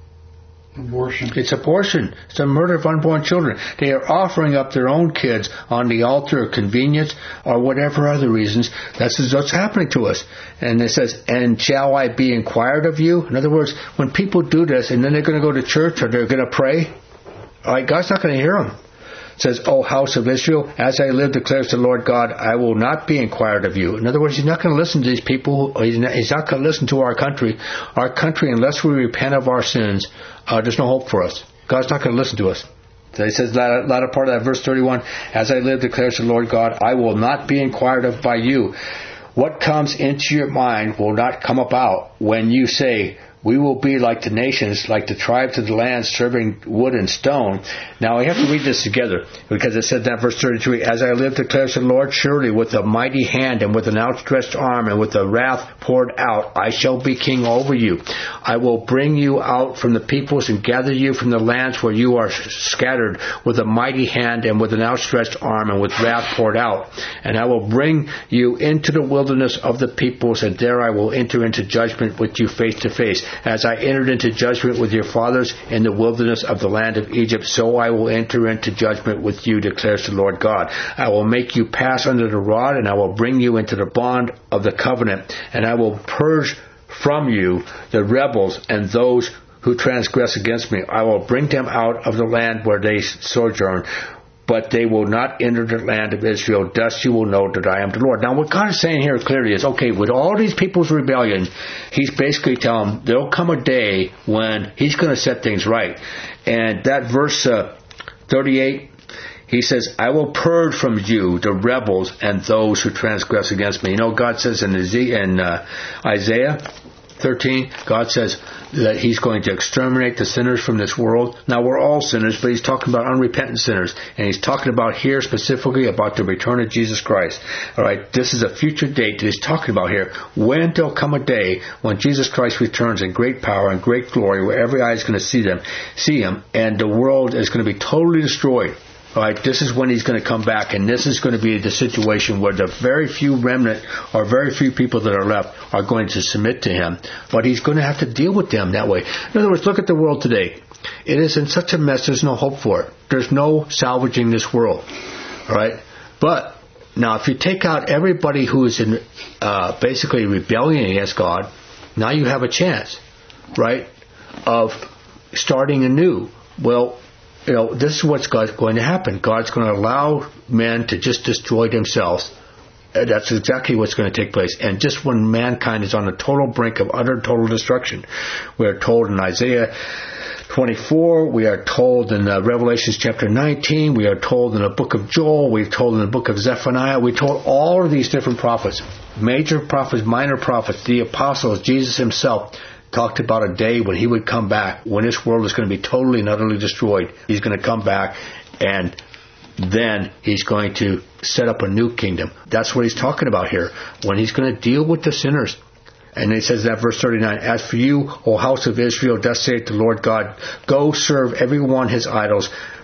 Abortion. It's abortion. It's the murder of unborn children. They are offering up their own kids on the altar of convenience or whatever other reasons. This is what's happening to us. And it says, and shall I be inquired of you? In other words, when people do this and then they're going to go to church or they're going to pray, all right, God's not going to hear them. It says, O house of Israel, as I live, declares the Lord God, I will not be inquired of you. In other words, He's not going to listen to these people. He's not, he's not going to listen to our country. Our country, unless we repent of our sins, uh, there's no hope for us. God's not going to listen to us. So he says, latter, latter part of that, verse thirty-one, as I live, declares the Lord God, I will not be inquired of by you. What comes into your mind will not come about when you say, we will be like the nations, like the tribes of the land, serving wood and stone. Now, we have to read this together, because it said that verse thirty-three, as I live, declares the Lord, surely with a mighty hand and with an outstretched arm and with a wrath poured out, I shall be king over you. I will bring you out from the peoples and gather you from the lands where you are scattered with a mighty hand and with an outstretched arm and with wrath poured out. And I will bring you into the wilderness of the peoples, and there I will enter into judgment with you face to face. As I entered into judgment with your fathers in the wilderness of the land of Egypt, so I will enter into judgment with you, declares the Lord God. I will make you pass under the rod, and I will bring you into the bond of the covenant, and I will purge from you the rebels and those who transgress against me. I will bring them out of the land where they sojourn, but they will not enter the land of Israel. Thus you will know that I am the Lord. Now, what God is saying here clearly is, okay, with all these people's rebellion, He's basically telling them there'll come a day when He's going to set things right. And that verse uh, thirty-eight, He says, I will purge from you the rebels and those who transgress against me. You know, God says in, in uh, Isaiah thirteen, God says that He's going to exterminate the sinners from this world. Now, we're all sinners, but He's talking about unrepentant sinners. And He's talking about here specifically about the return of Jesus Christ. All right, this is a future date that He's talking about here. When there'll come a day when Jesus Christ returns in great power and great glory, where every eye is going to see them, see Him, and the world is going to be totally destroyed. All right, this is when He's going to come back, and this is going to be the situation where the very few remnant or very few people that are left are going to submit to Him. But He's going to have to deal with them that way. In other words, look at the world today. It is in such a mess, there's no hope for it. There's no salvaging this world. All right? But now, if you take out everybody who is in uh, basically rebellion against God, now you have a chance, right, of starting anew. Well, you know, this is what's going to happen. God's going to allow men to just destroy themselves. That's exactly what's going to take place. And just when mankind is on the total brink of utter total destruction, we are told in Isaiah twenty-four, we are told in uh, Revelation chapter nineteen, we are told in the book of Joel, we're told in the book of Zephaniah, we're told all of these different prophets, major prophets, minor prophets, the apostles, Jesus Himself, talked about a day when He would come back, when this world is going to be totally and utterly destroyed. He's going to come back, and then He's going to set up a new kingdom. That's what He's talking about here, when He's going to deal with the sinners. And it says that verse thirty-nine, as for you, O house of Israel, thus saith the Lord God, go serve every one his idols,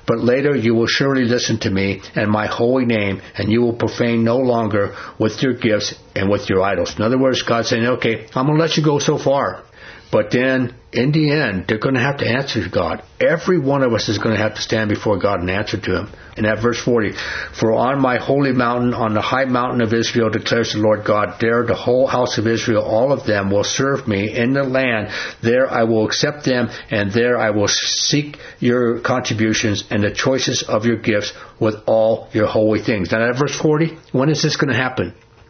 But later you will surely listen to me and my holy name, and you will profane no longer with your gifts and with your idols. In other words, God's saying, okay, I'm going to let you go so far. But then, in the end, they're going to have to answer to God. Every one of us is going to have to stand before God and answer to Him. And at verse forty, for on my holy mountain, on the high mountain of Israel, declares the Lord God, there the whole house of Israel, all of them, will serve me in the land. There I will accept them, and there I will seek your contributions and the choices of your gifts with all your holy things. Now, at verse forty, when is this going to happen?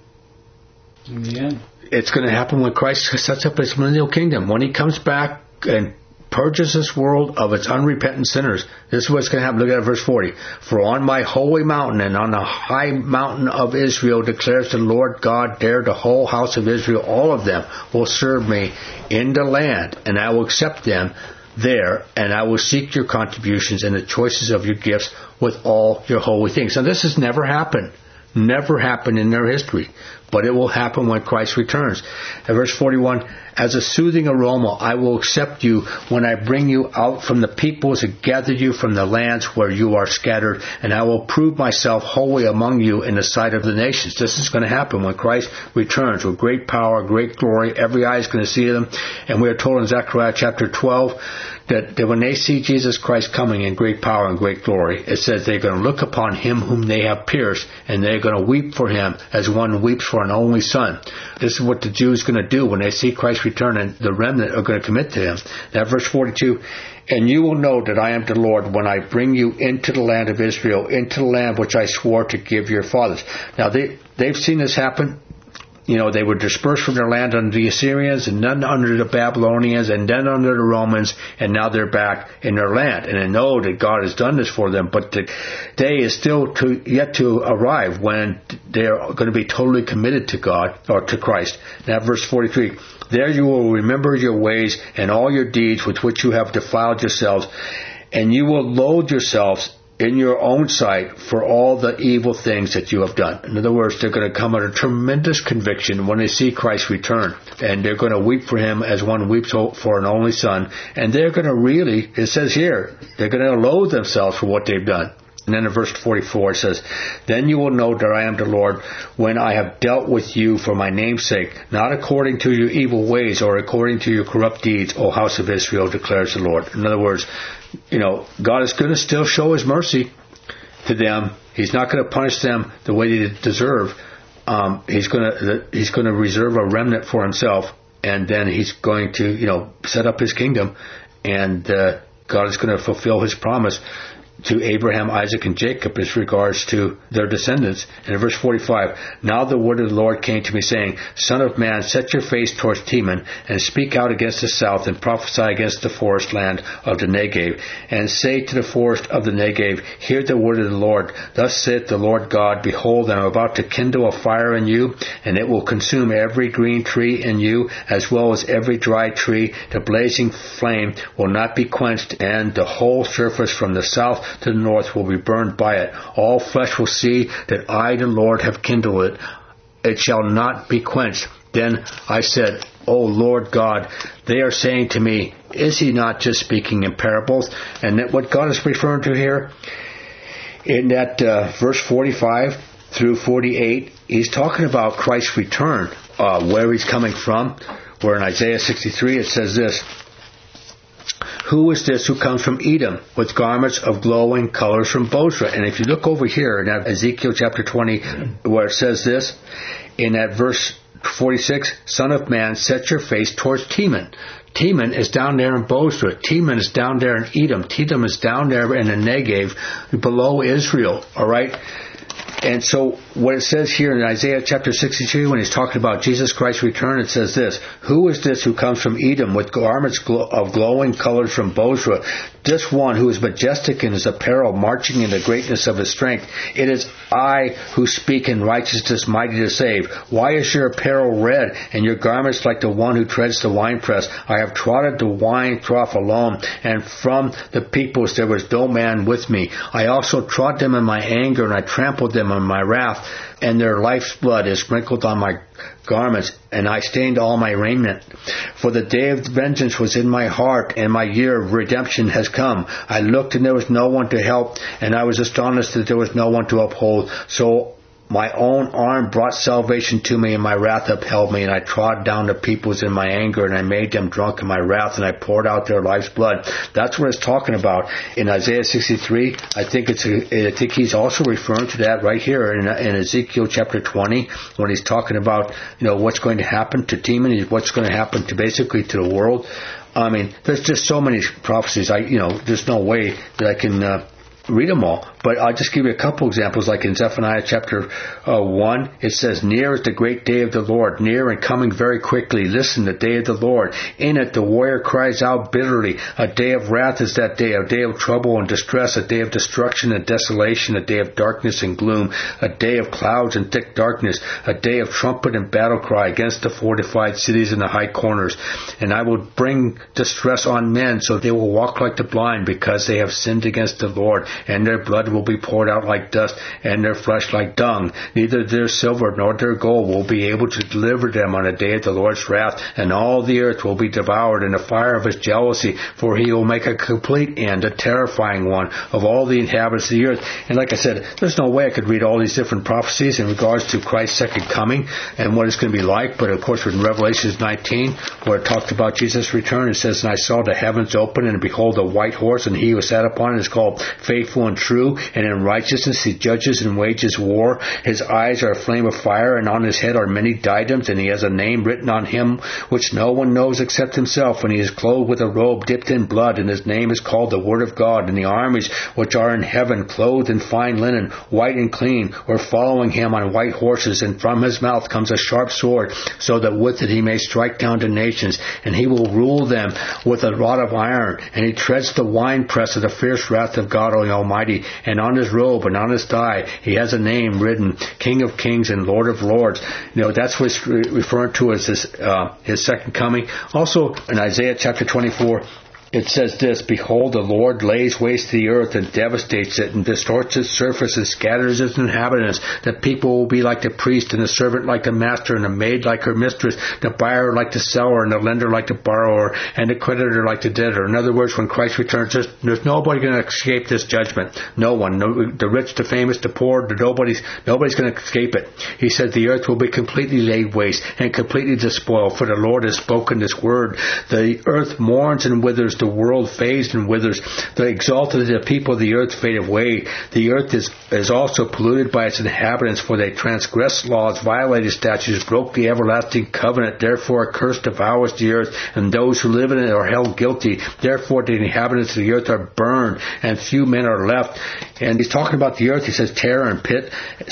In the end. It's going to happen when Christ sets up His millennial kingdom. When He comes back and purges this world of its unrepentant sinners. This is what's going to happen. Look at verse forty. For on my holy mountain and on the high mountain of Israel declares the Lord God, there the whole house of Israel, all of them, will serve me in the land, and I will accept them there, and I will seek your contributions and the choices of your gifts with all your holy things. Now, this has never happened. Never happened in their history. But it will happen when Christ returns. At verse forty-one, as a soothing aroma, I will accept you when I bring you out from the peoples and gather you from the lands where you are scattered, and I will prove myself holy among you in the sight of the nations. This is going to happen when Christ returns with great power, great glory. Every eye is going to see them. And we are told in Zechariah chapter twelve that, that when they see Jesus Christ coming in great power and great glory, it says they're going to look upon Him whom they have pierced, and they're going to weep for Him as one weeps for an only son. This is what the Jews are going to do when they see Christ return, and the remnant are going to commit to Him. Now, verse forty-two, and you will know that I am the Lord when I bring you into the land of Israel, into the land which I swore to give your fathers. Now, they, they've seen this happen. You know, they were dispersed from their land under the Assyrians, and then under the Babylonians, and then under the Romans, and now they're back in their land. And they know that God has done this for them, but the day is still to, yet to arrive when they're going to be totally committed to God, or to Christ. Now, verse forty-three, there you will remember your ways and all your deeds with which you have defiled yourselves, and you will loathe yourselves in your own sight for all the evil things that you have done. In other words, they're going to come under tremendous conviction when they see Christ return. And they're going to weep for Him as one weeps for an only son. And they're going to really, it says here, they're going to loathe themselves for what they've done. And then in verse forty-four it says, then you will know that I am the Lord when I have dealt with you for my name's sake, not according to your evil ways or according to your corrupt deeds, O house of Israel, declares the Lord. In other words, you know, God is going to still show His mercy to them. He's not going to punish them the way they deserve. Um, he's going to He's going to reserve a remnant for Himself, and then He's going to, you know, set up His kingdom, and uh, God is going to fulfill His promise to Abraham, Isaac, and Jacob as regards to their descendants. And in verse forty-five, now the word of the Lord came to me, saying, Son of man, set your face towards Teman, and speak out against the south, and prophesy against the forest land of the Negev, and say to the forest of the Negev, hear the word of the Lord. Thus saith the Lord God, behold, I am about to kindle a fire in you, and it will consume every green tree in you, as well as every dry tree. The blazing flame will not be quenched, and the whole surface from the south to the north will be burned by it. All flesh will see that I, the Lord, have kindled it. It shall not be quenched. Then I said, O Lord God, they are saying to me, is He not just speaking in parables? And that what God is referring to here, in that uh, verse forty-five through forty-eight, He's talking about Christ's return, uh, where He's coming from. Where in Isaiah sixty-three it says this, who is this who comes from Edom with garments of glowing colors from Bozrah? And if you look over here in Ezekiel chapter twenty, where it says this, in that verse forty-six, Son of man, set your face towards Teman. Teman is down there in Bozrah. Teman is down there in Edom. Edom is down there in the Negev, below Israel. All right? And so what it says here in Isaiah chapter sixty-two, when He's talking about Jesus Christ's return, it says this, who is this who comes from Edom with garments of glowing colors from Bozrah? This one who is majestic in his apparel, marching in the greatness of his strength. It is I who speak in righteousness, mighty to save. Why is your apparel red, and your garments like the one who treads the winepress? I have trodden the wine trough alone, and from the peoples there was no man with me. I also trod them in my anger, and I trampled them in my wrath, and their life's blood is sprinkled on my garments, and I stained all my raiment. For the day of vengeance was in my heart, and my year of redemption has come. I looked, and there was no one to help, and I was astonished that there was no one to uphold. So my own arm brought salvation to me, and my wrath upheld me, and I trod down the peoples in my anger, and I made them drunk in my wrath, and I poured out their life's blood. That's what it's talking about in Isaiah sixty-three. I think it's. A, I think he's also referring to that right here in, in Ezekiel chapter twenty, when he's talking about, you know, what's going to happen to Teman, what's going to happen to basically to the world. I mean, there's just so many prophecies. I, you know, there's no way that I can uh, read them all. But I'll just give you a couple examples, like in Zephaniah chapter uh, one, it says, "Near is the great day of the Lord, near and coming very quickly. Listen, the day of the Lord. In it the warrior cries out bitterly. A day of wrath is that day, a day of trouble and distress, a day of destruction and desolation, a day of darkness and gloom, a day of clouds and thick darkness, a day of trumpet and battle cry against the fortified cities and the high corners. And I will bring distress on men, so they will walk like the blind, because they have sinned against the Lord, and their blood will be poured out like dust, and their flesh like dung. Neither their silver nor their gold will be able to deliver them on the day of the Lord's wrath, and all the earth will be devoured in the fire of his jealousy, for he will make a complete end, a terrifying one, of all the inhabitants of the earth." And like I said, there's no way I could read all these different prophecies in regards to Christ's second coming and what it's going to be like, but of course in Revelation nineteen, where it talks about Jesus' return, it says, "And I saw the heavens open, and behold, a white horse, and he who sat upon it is called Faithful and True, and in righteousness he judges and wages war. His eyes are a flame of fire, and on his head are many diadems, and he has a name written on him which no one knows except himself. And he is clothed with a robe dipped in blood, and his name is called the Word of God. And the armies which are in heaven, clothed in fine linen, white and clean, were following him on white horses. And from his mouth comes a sharp sword, so that with it he may strike down the nations. And he will rule them with a rod of iron, and he treads the winepress of the fierce wrath of God Almighty. And on his robe and on his thigh he has a name written, King of Kings and Lord of Lords." You know, that's what it's referring to as his, uh, his second coming. Also in Isaiah chapter twenty-four, it says this, "Behold, the Lord lays waste the earth and devastates it, and distorts its surface and scatters its inhabitants. The people will be like the priest, and the servant like the master, and the maid like her mistress, the buyer like the seller, and the lender like the borrower, and the creditor like the debtor." In other words, when Christ returns, there's, there's nobody going to escape this judgment. No one. No, the rich, the famous, the poor, the nobody's, nobody's going to escape it. He said the earth will be completely laid waste and completely despoiled, for the Lord has spoken this word. The earth mourns and withers, the world fades and withers. The exalted of the people of the earth fade away. The earth is, is also polluted by its inhabitants, for they transgressed laws, violated statutes, broke the everlasting covenant. Therefore a curse devours the earth, and those who live in it are held guilty. Therefore the inhabitants of the earth are burned, and few men are left. And he's talking about the earth. He says, "Terror and pit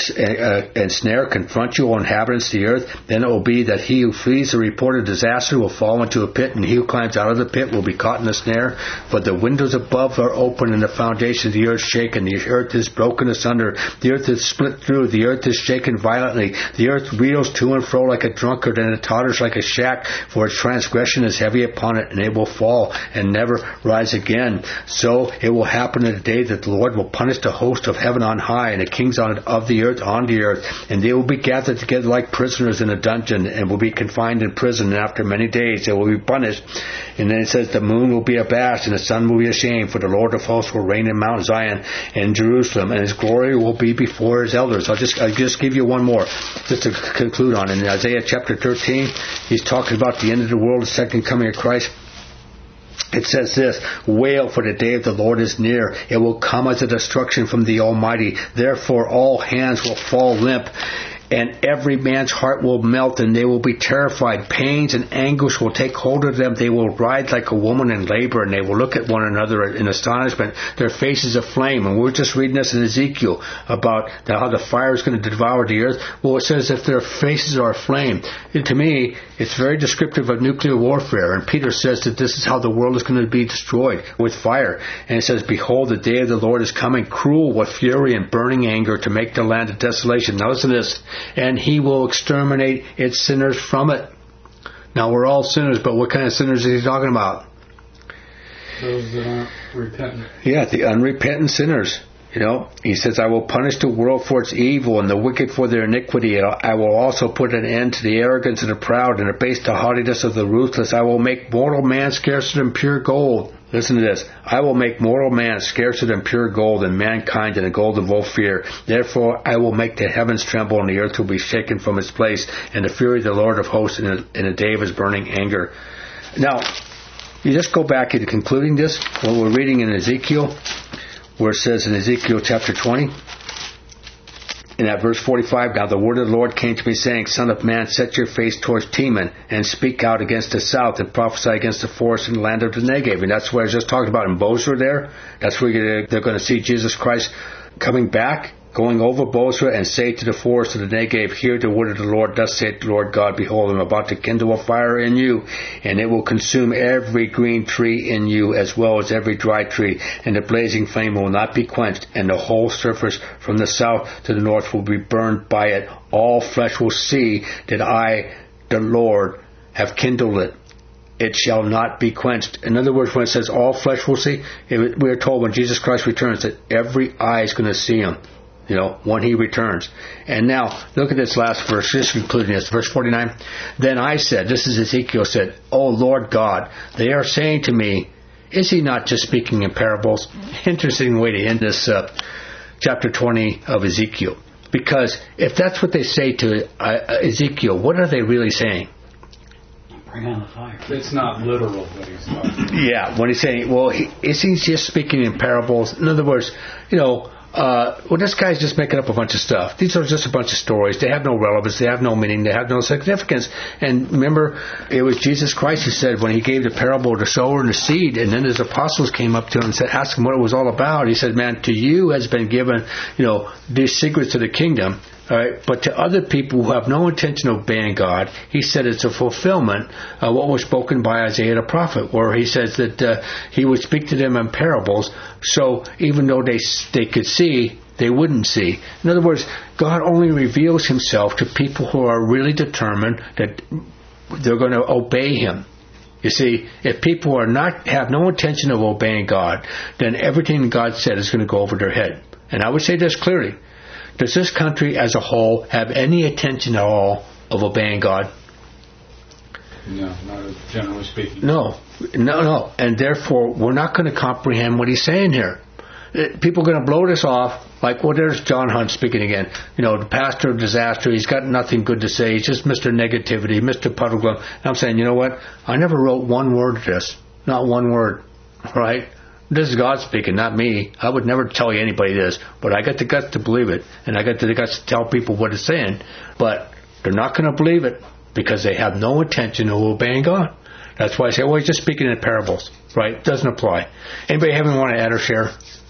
uh, and snare confront you, O inhabitants of the earth. Then it will be that he who flees the report of disaster will fall into a pit, and he who climbs out of the pit will be caught in a snare. But the windows above are open, and the foundation of the earth shaken. The earth is broken asunder. The earth is split through. The earth is shaken violently. The earth reels to and fro like a drunkard, and it totters like a shack. For its transgression is heavy upon it, and it will fall and never rise again. So it will happen in the day that the Lord will punish the host of heaven on high, and the kings on, of the earth on the earth. And they will be gathered together like prisoners in a dungeon, and will be confined in prison. And after many days they will be punished." And then it says, "The moon will be abashed, and the sun will be ashamed, for the Lord of hosts will reign in Mount Zion and Jerusalem, and his glory will be before his elders." I'll just, I'll just give you one more, just to conclude on. In Isaiah chapter thirteen, he's talking about the end of the world, the second coming of Christ. It says this, "Wail, for the day of the Lord is near. It will come as a destruction from the Almighty. Therefore all hands will fall limp, and every man's heart will melt, and they will be terrified. Pains and anguish will take hold of them. They will writhe like a woman in labor, and they will look at one another in astonishment, their faces aflame." And we're just reading this in Ezekiel about the, how the fire is going to devour the earth. Well, it says if their faces are aflame. And to me, it's very descriptive of nuclear warfare. And Peter says that this is how the world is going to be destroyed, with fire. And it says, "Behold, the day of the Lord is coming, cruel with fury and burning anger, to make the land a desolation." Now listen to this. "And he will exterminate its sinners from it." Now we're all sinners, but what kind of sinners is he talking about? Those that aren't repentant. Yeah, the unrepentant sinners. You know, he says, I will punish the world for its evil and the wicked for their iniquity. I will also put an end to the arrogance of the proud and abase the haughtiness of the ruthless. I will make mortal man scarcer than pure gold. Listen to this. I will make mortal man scarcer than pure gold, and mankind than the gold of Ophir. Therefore I will make the heavens tremble, and the earth will be shaken from its place, and the fury of the Lord of hosts in a, in a day of his burning anger. Now, you just go back into concluding this, what we're reading in Ezekiel, where it says in Ezekiel chapter twenty, in that verse forty-five, now the word of the Lord came to me, saying, Son of man, set your face towards Teman, and speak out against the south, and prophesy against the forest and the land of the Negev. And that's what I was just talking about in Bozrah there. That's where they're going to see Jesus Christ coming back, going over Bozrah, and say to the forest of the Negev, Hear the word of the Lord, thus saith the Lord God, Behold, I am about to kindle a fire in you, and it will consume every green tree in you, as well as every dry tree, and the blazing flame will not be quenched, and the whole surface from the south to the north will be burned by it. All flesh will see that I, the Lord, have kindled it. It shall not be quenched. In other words, when it says all flesh will see, we are told when Jesus Christ returns that every eye is going to see him. You know, when he returns. And now, look at this last verse, just concluding this, verse forty-nine. Then I said, this is Ezekiel said, O Lord God, they are saying to me, is he not just speaking in parables? Interesting way to end this uh, chapter twenty of Ezekiel. Because if that's what they say to uh, Ezekiel, what are they really saying? Bring on the fire. It's not literal that he's talking. Yeah, when he's saying, well, he, is he just speaking in parables? In other words, you know, Uh, well, this guy's just making up a bunch of stuff. These are just a bunch of stories. They have no relevance. They have no meaning. They have no significance. And remember, it was Jesus Christ who said when he gave the parable of the sower and the seed, and then his apostles came up to him and said, asked him what it was all about. He said, man, to you has been given, you know, these secrets of the kingdom. All right, but to other people who have no intention of obeying God, he said it's a fulfillment of what was spoken by Isaiah the prophet, where he says that uh, he would speak to them in parables, so even though they they could see, they wouldn't see. In other words, God only reveals himself to people who are really determined that they're going to obey him. You see, if people are not have no intention of obeying God, then everything God said is going to go over their head. And I would say this clearly. Does this country as a whole have any intention at all of obeying God? No, not generally speaking. No, no, no. And therefore, we're not going to comprehend what he's saying here. People are going to blow this off like, well, there's John Hunt speaking again. You know, the pastor of disaster, he's got nothing good to say. He's just Mister Negativity, Mister Puddle Glum. And I'm saying, you know what? I never wrote one word of this. Not one word. Right? This is God speaking, not me. I would never tell you anybody this, but I got the guts to believe it, and I got the guts to tell people what it's saying, but they're not going to believe it because they have no intention of obeying God. That's why I say, well, he's just speaking in parables, right? Doesn't apply. Anybody have anything want to add or share?